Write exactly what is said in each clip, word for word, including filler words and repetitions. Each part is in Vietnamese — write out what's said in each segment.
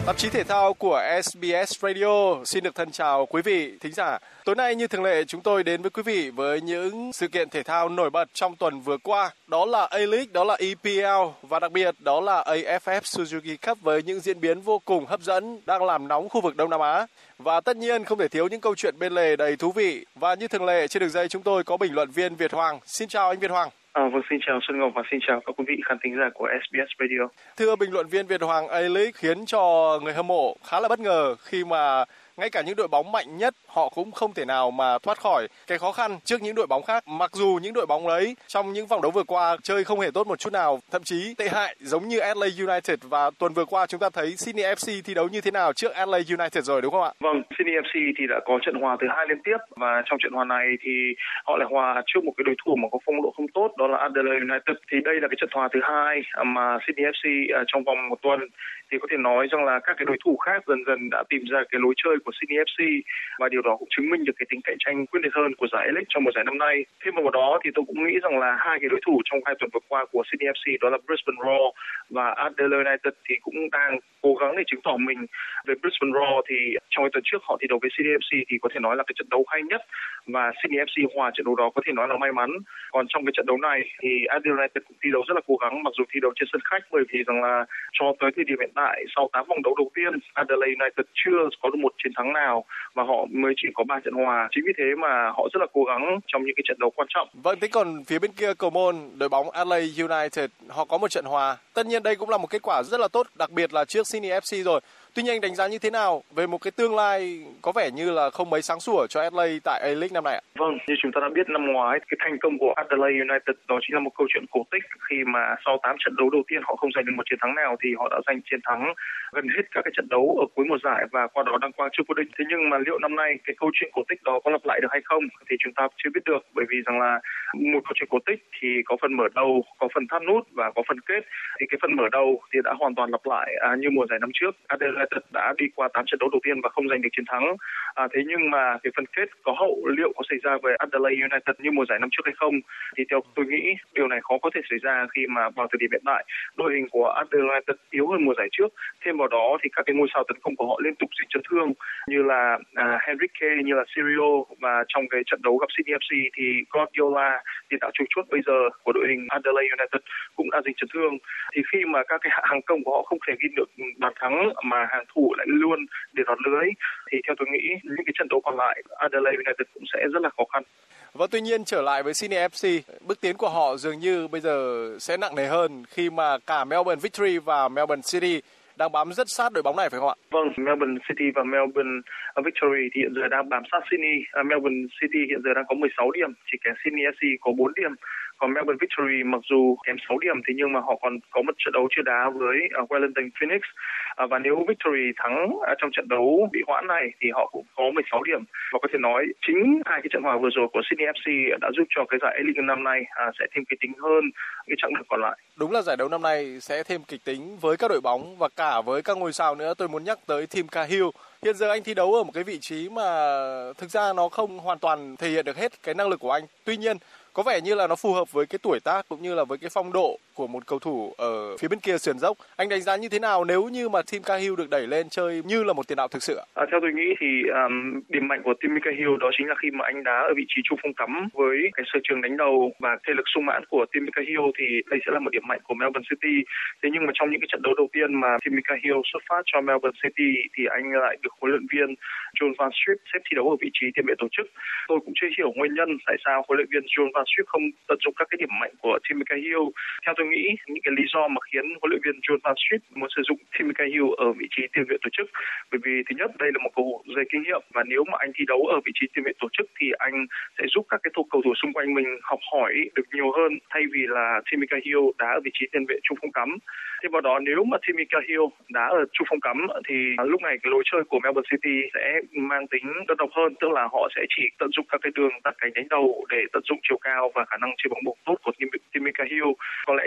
Tạp chí thể thao của ét bê ét Radio xin được thân chào quý vị thính giả. Tối nay như thường lệ chúng tôi đến với quý vị với những sự kiện thể thao nổi bật trong tuần vừa qua. Đó là A-League, đó là e pê lờ và đặc biệt đó là a ép ép Suzuki Cup với những diễn biến vô cùng hấp dẫn đang làm nóng khu vực Đông Nam Á. Và tất nhiên không thể thiếu những câu chuyện bên lề đầy thú vị. Và như thường lệ trên đường dây chúng tôi có bình luận viên Việt Hoàng. Xin chào anh Việt Hoàng. À, vâng, xin chào Xuân Ngọc và xin chào các quý vị khán thính giả của ét bê ét Radio. Thưa bình luận viên Việt Hoàng, A-League khiến cho người hâm mộ khá là bất ngờ khi mà ngay cả những đội bóng mạnh nhất họ cũng không thể nào mà thoát khỏi cái khó khăn trước những đội bóng khác. Mặc dù những đội bóng ấy trong những vòng đấu vừa qua chơi không hề tốt một chút nào, thậm chí tệ hại giống như Adelaide United, và tuần vừa qua chúng ta thấy Sydney ép xê thi đấu như thế nào trước Adelaide United rồi đúng không ạ? Vâng, Sydney ép xê thì đã có trận hòa thứ hai liên tiếp, và trong trận hòa này thì họ lại hòa trước một cái đối thủ mà có phong độ không tốt, đó là Adelaide United. Thì đây là cái trận hòa thứ hai mà Sydney ép xê trong vòng một tuần. Thì có thể nói rằng là các cái đối thủ khác dần dần đã tìm ra cái lối chơi của Sydney ép xê, và điều đó cũng chứng minh được cái tính cạnh tranh quyết liệt hơn của giải A-League trong mùa giải năm nay. Thêm vào đó thì tôi cũng nghĩ rằng là hai cái đối thủ trong hai tuần vừa qua của Sydney ép xê, đó là Brisbane Roar và Adelaide United, thì cũng đang cố gắng để chứng tỏ mình. Về Brisbane Roar thì trong cái tuần trước họ thi đấu với Sydney ép xê thì có thể nói là cái trận đấu hay nhất, và Sydney ép xê hòa trận đấu đó có thể nói là may mắn. Còn trong cái trận đấu này thì Adelaide United cũng thi đấu rất là cố gắng, mặc dù thi đấu trên sân khách, bởi vì rằng là cho tới thời điểm hiện tại sau tám vòng đấu đầu tiên, Adelaide United chưa có được một chiến thắng nào và họ mới chỉ có ba trận hòa. Chính vì thế mà họ rất là cố gắng trong những cái trận đấu quan trọng. Vâng, thế còn phía bên kia cầu môn, đội bóng Adelaide United họ có một trận hòa. Tất nhiên đây cũng là một kết quả rất là tốt, đặc biệt là trước Sydney ép xê rồi. Tuy nhiên anh đánh giá như thế nào về một cái tương lai có vẻ như là không mấy sáng sủa cho Adelaide tại A-League năm nay ạ? Vâng, như chúng ta đã biết năm ngoái, cái thành công của Adelaide United đó chính là một câu chuyện cổ tích, khi mà sau tám trận đấu đầu tiên họ không giành được một chiến thắng nào thì họ đã giành chiến thắng gần hết các cái trận đấu ở cuối mùa giải và qua đó đăng quang chức vô địch. Thế nhưng mà liệu năm nay cái câu chuyện cổ tích đó có lặp lại được hay không thì chúng ta chưa biết được, bởi vì rằng là một câu chuyện cổ tích thì có phần mở đầu, có phần thắt nút và có phần kết. Thì cái phần mở đầu thì đã hoàn toàn lặp lại à, như mùa giải năm trước. Adelaide United đã đi qua tám trận đấu đầu tiên và không giành được chiến thắng. À, thế nhưng mà cái phần kết có hậu liệu có xảy ra với Adelaide United như mùa giải năm trước hay không thì theo tôi nghĩ điều này khó có thể xảy ra, khi mà vào thời điểm hiện tại đội hình của Adelaide United yếu hơn mùa giải trước. Thêm vào đó thì các cái ngôi sao tấn công của họ liên tục bị chấn thương, như là à, Henrique, như là Sirio, và trong cái trận đấu gặp Sydney ép xê thì Guardiola, tiền đạo chủ chốt bây giờ của đội hình Adelaide United, cũng đã dính chấn thương. Thì khi mà các cái hàng công của họ không thể ghi được bàn thắng mà hàng thủ lại luôn để lọt lưới thì theo tôi nghĩ những cái trận đấu còn lại Adelaide United cũng sẽ rất là khó khăn. Và tuy nhiên trở lại với Sydney ép xê, bước tiến của họ dường như bây giờ sẽ nặng nề hơn khi mà cả Melbourne Victory và Melbourne City đang bám rất sát đội bóng này phải không ạ? Vâng, Melbourne City và Melbourne Victory thì hiện giờ đang bám sát Sydney. Uh, Melbourne City hiện giờ đang có mười sáu điểm, chỉ kém Sydney ép xê có bốn điểm. Còn Melbourne Victory mặc dù kém sáu điểm thì nhưng mà họ còn có một trận đấu chưa đá với uh, Wellington Phoenix. Uh, và nếu Victory thắng uh, trong trận đấu bị hoãn này thì họ cũng có mười sáu điểm. Và có thể nói chính hai cái trận hòa vừa rồi của Sydney ép xê đã giúp cho cái giải A-League năm nay uh, sẽ thêm kịch tính hơn cái chặng đường còn lại. Đúng là giải đấu năm nay sẽ thêm kịch tính với các đội bóng và cả với các ngôi sao nữa. Tôi muốn nhắc tới Tim Cahill. Hiện giờ anh thi đấu ở một cái vị trí mà thực ra nó không hoàn toàn thể hiện được hết cái năng lực của anh. Tuy nhiên, có vẻ như là nó phù hợp với cái tuổi tác cũng như là với cái phong độ của một cầu thủ ở phía bên kia sườn dốc. Anh đánh giá như thế nào nếu như mà Tim Cahill được đẩy lên chơi như là một tiền đạo thực sự ạ? À, theo tôi nghĩ thì um, điểm mạnh của Tim Cahill đó chính là khi mà anh đá ở vị trí trung phong cắm với cái sở trường đánh đầu và thể lực sung mãn của Tim Cahill thì đây sẽ là một điểm mạnh của Melbourne City. Thế nhưng mà trong những cái trận đấu đầu tiên mà Tim Cahill xuất phát cho Melbourne City thì anh lại được huấn luyện viên John Van Schip xếp thi đấu ở vị trí tiền vệ tổ chức. Tôi cũng chưa hiểu nguyên nhân tại sao huấn luyện viên John Van Schip không tận dụng các cái điểm mạnh của Tim Cahill. Theo tôi nghĩ những cái lý do mà khiến huấn luyện viên John Van Schip muốn sử dụng Tim Cahill ở vị trí tiền vệ tổ chức, bởi vì thứ nhất đây là một cầu thủ dày kinh nghiệm, và nếu mà anh thi đấu ở vị trí tiền vệ tổ chức thì anh sẽ giúp các cái thủ cầu thủ xung quanh mình học hỏi được nhiều hơn thay vì là Tim Cahill đá ở vị trí tiền vệ trung phong cắm. Thêm vào đó nếu mà Tim Cahill đá ở trung phong cắm thì lúc này cái lối chơi của Melbourne City sẽ mang tính đơn độc hơn, tức là họ sẽ chỉ tận dụng các cái đường đặt cánh đánh đầu để tận dụng chiều cao và khả năng chơi bóng bổng tốt của Tim Cahill. Có lẽ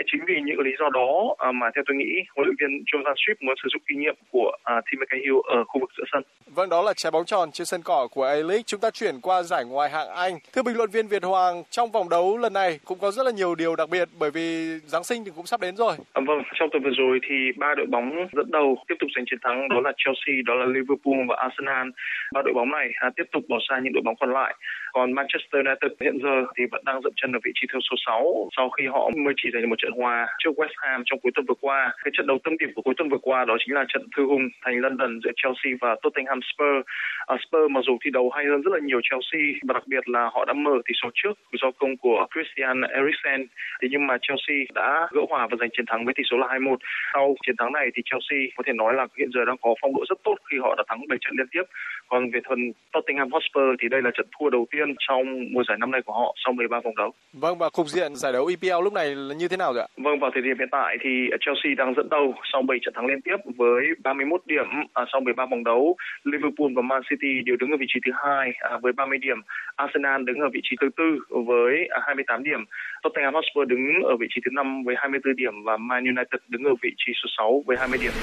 chính vì những lý do đó mà theo tôi nghĩ huấn luyện viên Jordan Swift muốn sử dụng kinh nghiệm của Tim McCahill ở khu vực giữa sân. Vâng, đó là trái bóng tròn trên sân cỏ của A-League. Chúng ta chuyển qua giải ngoại hạng Anh. Thưa bình luận viên Việt Hoàng, trong vòng đấu lần này cũng có rất là nhiều điều đặc biệt bởi vì Giáng sinh thì cũng sắp đến rồi. À, vâng, trong tuần vừa rồi thì ba đội bóng dẫn đầu tiếp tục giành chiến thắng, đó là Chelsea, đó là Liverpool và Arsenal. Ba đội bóng này à, tiếp tục bỏ xa những đội bóng còn lại. Còn Manchester United hiện giờ thì vẫn đang dậm chân ở vị trí theo số sáu sau khi họ mới chỉ giành được một trận hòa trước West Ham trong cuối tuần vừa qua. Cái trận đấu tâm điểm của cuối tuần vừa qua đó chính là trận thư hùng thành London giữa Chelsea và Tottenham Spurs. À, Spurs mặc dù thi đấu hay hơn rất là nhiều Chelsea và đặc biệt là họ đã mở tỷ số trước do công của Christian Eriksen. Thế nhưng mà Chelsea đã gỡ hòa và giành chiến thắng với tỷ số là hai một. Sau chiến thắng này thì Chelsea có thể nói là hiện giờ đang có phong độ rất tốt khi họ đã thắng bảy trận liên tiếp. Còn về phần Tottenham Hotspur thì đây là trận thua đầu tiên trong mùa giải năm nay của họ sau mười ba vòng đấu. Vâng, và cục diện giải đấu E P L lúc này là như thế nào rồi ạ? Vâng, vào thời điểm hiện tại thì Chelsea đang dẫn đầu sau bảy trận thắng liên tiếp với ba mươi mốt điểm à, sau mười ba vòng đấu. Liverpool và Man City đều đứng ở vị trí thứ hai à, với ba mươi điểm. Arsenal đứng ở vị trí thứ tư với à, hai mươi tám điểm. Tottenham Hotspur đứng ở vị trí thứ năm với hai mươi tư điểm và Man United đứng ở vị trí số sáu với hai mươi điểm.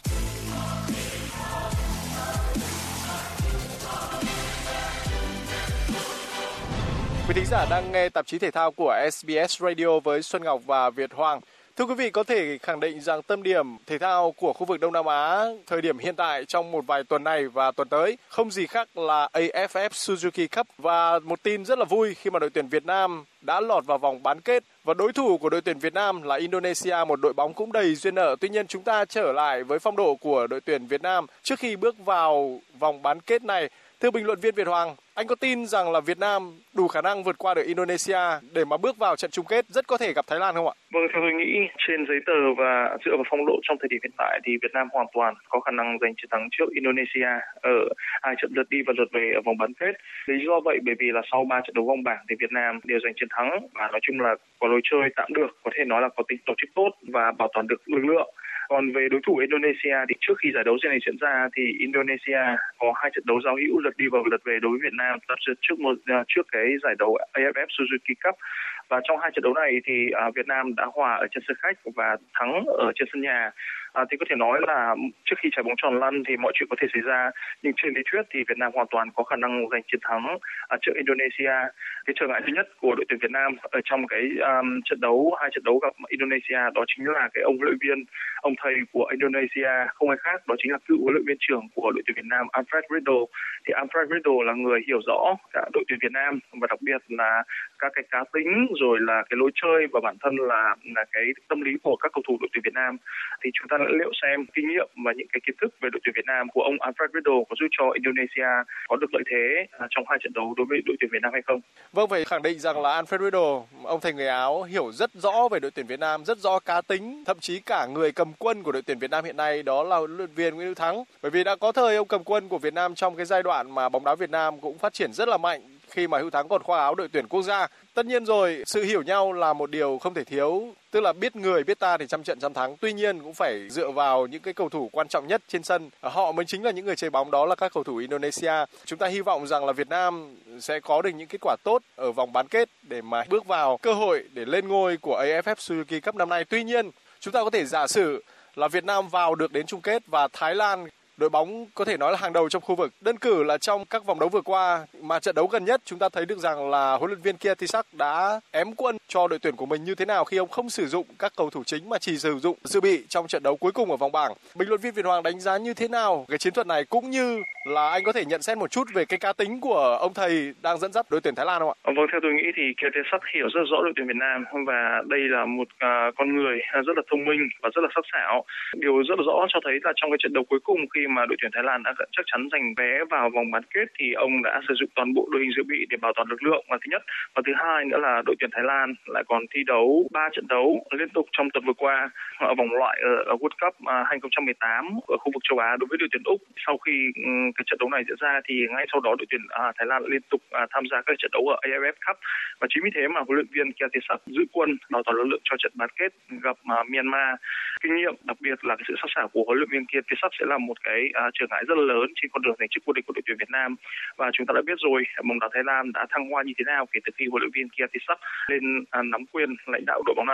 Quý thính giả đang nghe tạp chí thể thao của ét bê ét Radio với Xuân Ngọc và Việt Hoàng. Thưa quý vị, có thể khẳng định rằng tâm điểm thể thao của khu vực Đông Nam Á thời điểm hiện tại trong một vài tuần này và tuần tới không gì khác là a ép ép Suzuki Cup. Và một tin rất là vui khi mà đội tuyển Việt Nam đã lọt vào vòng bán kết. Và đối thủ của đội tuyển Việt Nam là Indonesia, một đội bóng cũng đầy duyên nợ. Tuy nhiên chúng ta trở lại với phong độ của đội tuyển Việt Nam trước khi bước vào vòng bán kết này. Thưa bình luận viên Việt Hoàng, anh có tin rằng là Việt Nam đủ khả năng vượt qua được Indonesia để mà bước vào trận chung kết rất có thể gặp Thái Lan không ạ? Vâng, theo tôi nghĩ trên giấy tờ và dựa vào phong độ trong thời điểm hiện tại thì Việt Nam hoàn toàn có khả năng giành chiến thắng trước Indonesia ở hai trận lượt đi và lượt về ở vòng bán kết. Lý do vậy bởi vì là sau ba trận đấu vòng bảng thì Việt Nam đều giành chiến thắng và nói chung là có lối chơi tạm được, có thể nói là có tính tổ chức tốt và bảo toàn được lực lượng. Còn về đối thủ Indonesia thì trước khi giải đấu này diễn ra thì Indonesia có hai trận đấu giao hữu lượt đi và lượt về đối với Việt Nam trước một trước cái giải đấu a ép ép Suzuki Cup. Và trong hai trận đấu này thì uh, Việt Nam đã hòa ở trên sân khách và thắng ở trên sân nhà. À, thì có thể nói là trước khi trái bóng tròn lăn thì mọi chuyện có thể xảy ra, nhưng trên lý thuyết thì Việt Nam hoàn toàn có khả năng giành chiến thắng à, trước Indonesia. Cái trở ngại duy nhất của đội tuyển Việt Nam ở trong cái um, trận đấu hai trận đấu gặp Indonesia đó chính là cái ông huấn luyện viên, ông thầy của Indonesia không ai khác, đó chính là cựu huấn luyện viên trưởng của đội tuyển Việt Nam Alfred Riedel. Thì Alfred Riedel là người hiểu rõ cả đội tuyển Việt Nam và đặc biệt là các cái cá tính rồi là cái lối chơi và bản thân là là cái tâm lý của các cầu thủ đội tuyển Việt Nam. Thì chúng ta liệu xem kinh nghiệm và những cái kiến thức về đội tuyển Việt Nam của ông Alfred Riedel có giúp cho Indonesia có được lợi thế trong hai trận đấu đối với đội tuyển Việt Nam hay không? Vâng, phải khẳng định rằng là Alfred Riedel, ông thầy người Áo hiểu rất rõ về đội tuyển Việt Nam, rất rõ cá tính, thậm chí cả người cầm quân của đội tuyển Việt Nam hiện nay đó là huấn luyện viên Nguyễn Hữu Thắng. Bởi vì đã có thời ông cầm quân của Việt Nam trong cái giai đoạn mà bóng đá Việt Nam cũng phát triển rất là mạnh khi mà Hữu Thắng còn khoác áo đội tuyển quốc gia. Tất nhiên rồi, sự hiểu nhau là một điều không thể thiếu, tức là biết người biết ta thì trăm trận trăm thắng. Tuy nhiên cũng phải dựa vào những cái cầu thủ quan trọng nhất trên sân. Họ mới chính là những người chơi bóng, đó là các cầu thủ Indonesia. Chúng ta hy vọng rằng là Việt Nam sẽ có được những kết quả tốt ở vòng bán kết để mà bước vào cơ hội để lên ngôi của a ép ép Suzuki Cup năm nay. Tuy nhiên, chúng ta có thể giả sử là Việt Nam vào được đến chung kết và Thái Lan, đội bóng có thể nói là hàng đầu trong khu vực. Đơn cử là trong các vòng đấu vừa qua mà trận đấu gần nhất chúng ta thấy được rằng là huấn luyện viên Kiatisak đã ém quân cho đội tuyển của mình như thế nào khi ông không sử dụng các cầu thủ chính mà chỉ sử dụng dự bị trong trận đấu cuối cùng ở vòng bảng. Bình luận viên Việt Hoàng đánh giá như thế nào cái chiến thuật này, cũng như là anh có thể nhận xét một chút về cái cá tính của ông thầy đang dẫn dắt đội tuyển Thái Lan không ạ? Vâng, theo tôi nghĩ thì Kiatisak hiểu rất rõ đội tuyển Việt Nam và đây là một uh, con người rất là thông minh và rất là sắc sảo. Điều rất là rõ cho thấy là trong cái trận đấu cuối cùng khi mà đội tuyển Thái Lan đã chắc chắn giành vé vào vòng bán kết thì ông đã sử dụng toàn bộ đội hình dự bị để bảo toàn lực lượng là thứ nhất, và thứ hai nữa là đội tuyển Thái Lan lại còn thi đấu ba trận đấu liên tục trong tuần vừa qua ở vòng loại ở World Cup hai không một tám ở khu vực châu Á đối với đội tuyển Úc. Sau khi cái trận đấu này diễn ra thì ngay sau đó đội tuyển Thái Lan liên tục tham gia các trận đấu ở a ép ép Cup, và chính vì thế mà huấn luyện viên Kiatisak giữ quân bảo toàn lực lượng cho trận bán kết gặp Myanmar. Kinh nghiệm, đặc biệt là cái sự sắc sảo của huấn luyện viên Kiatisak sẽ là một cái uh, trở ngại rất là lớn trên con đường giành chức vô địch của đội tuyển Việt Nam. Và chúng ta đã biết rồi, bóng đá Thái Lan đã thăng hoa như thế nào kể từ khi huấn luyện viên Kiatisak lên uh, nắm quyền lãnh đạo đội bóng này.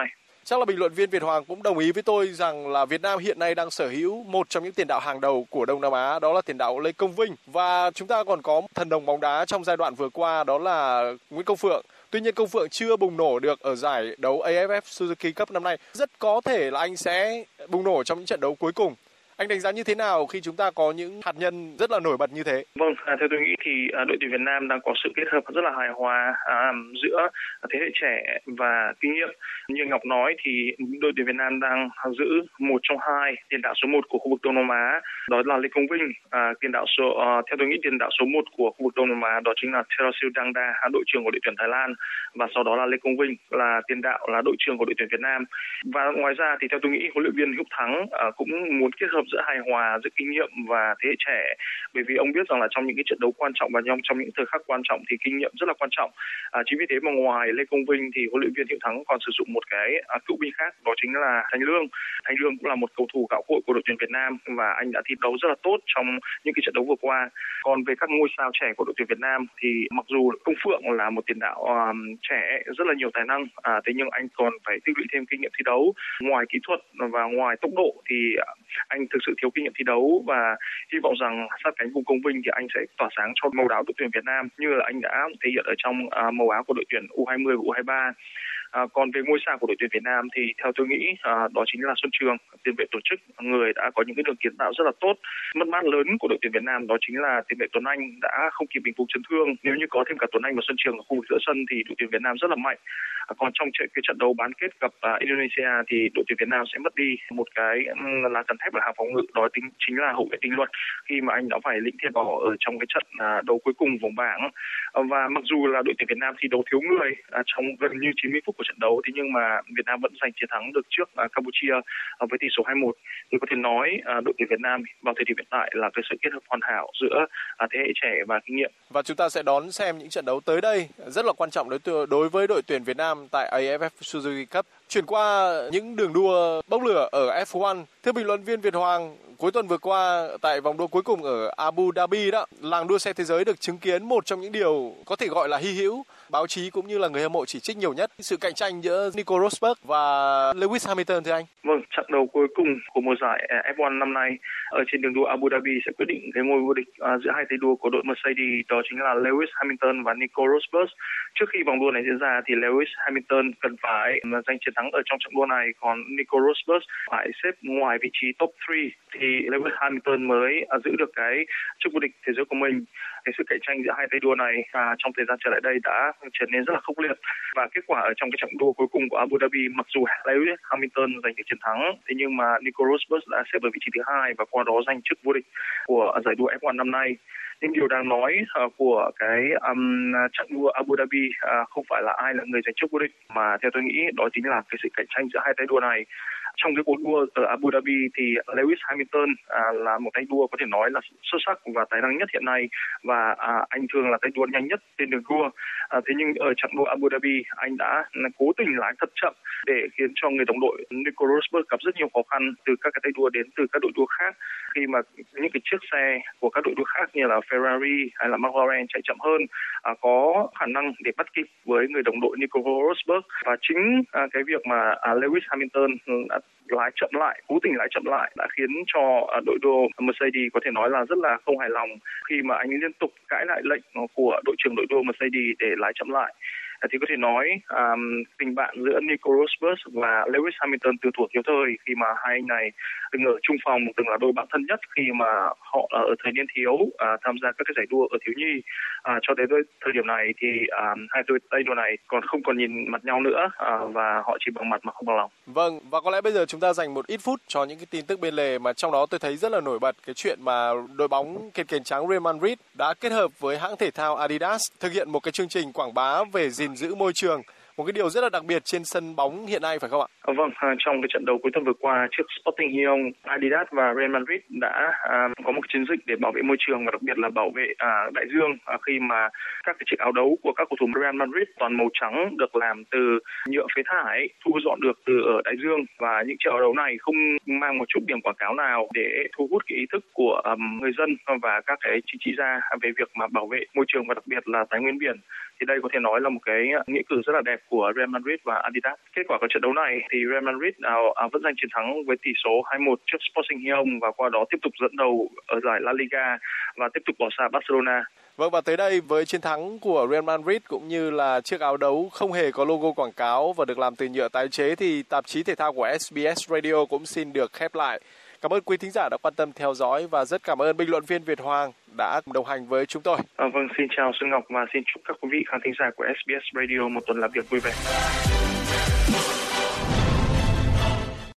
Chắc là bình luận viên Việt Hoàng cũng đồng ý với tôi rằng là Việt Nam hiện nay đang sở hữu một trong những tiền đạo hàng đầu của Đông Nam Á, đó là tiền đạo Lê Công Vinh. Và chúng ta còn có thần đồng bóng đá trong giai đoạn vừa qua, đó là Nguyễn Công Phượng. Tuy nhiên Công Phượng chưa bùng nổ được ở giải đấu a ép ép Suzuki Cup năm nay. Rất có thể là anh sẽ bùng nổ trong những trận đấu cuối cùng. Anh đánh giá như thế nào khi chúng ta có những hạt nhân rất là nổi bật như thế? Vâng, à, theo tôi nghĩ thì à, đội tuyển Việt Nam đang có sự kết hợp rất là hài hòa à, giữa thế hệ trẻ và kinh nghiệm. Như Ngọc nói thì đội tuyển Việt Nam đang giữ một trong hai tiền đạo số một của khu vực Đông Nam Á, đó là Lê Công Vinh. À, tiền đạo số à, theo tôi nghĩ tiền đạo số một của khu vực Đông Nam Á đó chính là Terasil Dangda, đội trưởng của đội tuyển Thái Lan, và sau đó là Lê Công Vinh là tiền đạo là đội trưởng của đội tuyển Việt Nam. Và ngoài ra thì theo tôi nghĩ huấn luyện viên Hữu Thắng à, cũng muốn kết hợp giữa hài hòa giữa kinh nghiệm và thế hệ trẻ, bởi vì ông biết rằng là trong những cái trận đấu quan trọng và trong trong những thời khắc quan trọng thì kinh nghiệm rất là quan trọng. À, chính vì thế mà ngoài Lê Công Vinh thì huấn luyện viên Hữu Thắng còn sử dụng một cái à, cựu binh khác, đó chính là Thành Lương. Thành Lương cũng là một cầu thủ gạo cội của đội tuyển Việt Nam và anh đã thi đấu rất là tốt trong những cái trận đấu vừa qua. Còn về các ngôi sao trẻ của đội tuyển Việt Nam thì mặc dù Công Phượng là một tiền đạo um, trẻ rất là nhiều tài năng, à, thế nhưng anh còn phải tích lũy thêm kinh nghiệm thi đấu. Ngoài kỹ thuật và ngoài tốc độ thì anh thực sự thiếu kinh nghiệm thi đấu, và hy vọng rằng sát cánh cùng Công Vinh thì anh sẽ tỏa sáng cho màu áo đội tuyển Việt Nam như là anh đã thể hiện ở trong uh, màu áo của đội tuyển u hai mươi và u hai mươi ba. À, còn về ngôi sao của đội tuyển Việt Nam thì theo tôi nghĩ à, đó chính là Xuân Trường, tiền vệ tổ chức, người đã có những cái đường kiến tạo rất là tốt. Mất mát lớn của đội tuyển Việt Nam đó chính là tiền vệ Tuấn Anh đã không kịp bình phục chấn thương. Nếu như có thêm cả Tuấn Anh và Xuân Trường ở khu vực giữa sân thì đội tuyển Việt Nam rất là mạnh. À, còn trong trận cái trận đấu bán kết gặp à, Indonesia thì đội tuyển Việt Nam sẽ mất đi một cái um, lá chắn thép ở hàng phòng ngự, đó tính chính là hậu vệ Đình Luật, khi mà anh đã phải lĩnh thẻ đỏ ở trong cái trận à, đấu cuối cùng vòng bảng. À, và mặc dù là đội tuyển Việt Nam thi đấu thiếu người à, trong gần như chín mươi phút của trận đấu, thế nhưng mà Việt Nam vẫn giành chiến thắng được trước uh, Campuchia uh, với tỷ số hai một. Thì có thể nói uh, đội tuyển Việt Nam vào thời điểm hiện tại là cái sự kết hợp hoàn hảo giữa uh, thế hệ trẻ và kinh nghiệm. Và chúng ta sẽ đón xem những trận đấu tới đây rất là quan trọng đối đối với đội tuyển Việt Nam tại a ép ép Suzuki Cup. Chuyển qua những đường đua bốc lửa ở ép một, thưa bình luận viên Việt Hoàng, cuối tuần vừa qua tại vòng đua cuối cùng ở Abu Dhabi đó, làng đua xe thế giới được chứng kiến một trong những điều có thể gọi là hy hữu. Báo chí cũng như là người hâm mộ chỉ trích nhiều nhất sự cạnh tranh giữa Nico Rosberg và Lewis Hamilton, thưa anh. Vâng, trận đấu cuối cùng của mùa giải ép một năm nay ở trên đường đua Abu Dhabi sẽ quyết định cái ngôi vô địch uh, giữa hai tay đua của đội Mercedes, đó chính là Lewis Hamilton và Nico Rosberg. Trước khi vòng đua này diễn ra thì Lewis Hamilton cần phải giành chiến thắng ở trong trận đua này, còn Nico Rosberg phải xếp ngoài vị trí top ba thì Lewis Hamilton mới uh, giữ được cái chức vô địch thế giới của mình. Cái sự cạnh tranh giữa hai tay đua này à, trong thời gian trở lại đây đã trở nên rất là khốc liệt, và kết quả ở trong cái trận đua cuối cùng của Abu Dhabi, mặc dù Lewis Hamilton giành được chiến thắng, thế nhưng mà Nico Rosberg đã xếp ở vị trí thứ hai và qua đó giành chức vô địch của giải đua ép một năm nay. Nhưng điều đáng nói uh, của cái um, trận đua Abu Dhabi uh, không phải là ai là người giành chức vô địch, mà theo tôi nghĩ đó chính là cái sự cạnh tranh giữa hai tay đua này. Trong cái cuộc đua ở Abu Dhabi thì Lewis Hamilton à, là một tay đua có thể nói là xuất sắc và tài năng nhất hiện nay, và à, anh thường là tay đua nhanh nhất trên đường đua. À, thế nhưng ở trận đua Abu Dhabi anh đã cố tình lái thật chậm để khiến cho người đồng đội Nico Rosberg gặp rất nhiều khó khăn từ các cái tay đua đến từ các đội đua khác, khi mà những cái chiếc xe của các đội đua khác như là Ferrari hay là McLaren chạy chậm hơn à, có khả năng để bắt kịp với người đồng đội Nico Rosberg. Và chính à, cái việc mà à, Lewis Hamilton đã lái chậm lại, cố tình lái chậm lại đã khiến cho uh, đội đua Mercedes có thể nói là rất là không hài lòng khi mà anh liên tục cãi lại lệnh của đội trưởng đội đua Mercedes để lái chậm lại. Thì có thể nói um, tình bạn giữa Nico Rosberg và Lewis Hamilton từ thuở thiếu thời, khi mà hai anh này từng ở chung phòng, từng là đôi bạn thân nhất khi mà họ ở thời niên thiếu uh, tham gia các cái giải đua ở thiếu nhi. Uh, cho đến thời điểm này thì um, hai đôi tay đua này còn không còn nhìn mặt nhau nữa uh, và họ chỉ bằng mặt mà không bằng lòng. Vâng, và có lẽ bây giờ chúng ta dành một ít phút cho những cái tin tức bên lề, mà trong đó tôi thấy rất là nổi bật cái chuyện mà đội bóng kền kền trắng Real Madrid đã kết hợp với hãng thể thao Adidas thực hiện một cái chương trình quảng bá về gìn giữ môi trường, một cái điều rất là đặc biệt trên sân bóng hiện nay, phải không ạ? À, vâng, trong cái trận đấu cuối tuần vừa qua trước Sporting Lyon, Adidas và Real Madrid đã à, có một chiến dịch để bảo vệ môi trường và đặc biệt là bảo vệ à, đại dương, à, khi mà các cái chiếc áo đấu của các cầu thủ Real Madrid toàn màu trắng được làm từ nhựa phế thải thu dọn được từ ở đại dương, và những chiếc áo đấu này không mang một chút điểm quảng cáo nào để thu hút cái ý thức của um, người dân và các cái chính trị gia về việc mà bảo vệ môi trường và đặc biệt là tài nguyên biển. Thì đây có thể nói là một cái nghĩa cử rất là đẹp của Real Madrid và Adidas. Kết quả của trận đấu này thì Real Madrid vẫn giành chiến thắng với tỷ số hai một trước Sporting Lyon và qua đó tiếp tục dẫn đầu ở giải La Liga và tiếp tục bỏ xa Barcelona. Vâng, và tới đây với chiến thắng của Real Madrid cũng như là chiếc áo đấu không hề có logo quảng cáo và được làm từ nhựa tái chế thì tạp chí thể thao của ét bê ét Radio cũng xin được khép lại. Cảm ơn quý thính giả đã quan tâm theo dõi và rất cảm ơn bình luận viên Việt Hoàng đã đồng hành với chúng tôi. À, vâng, xin chào Xuân Ngọc và xin chúc các quý vị khán thính giả của ét bê ét Radio một tuần làm việc vui vẻ.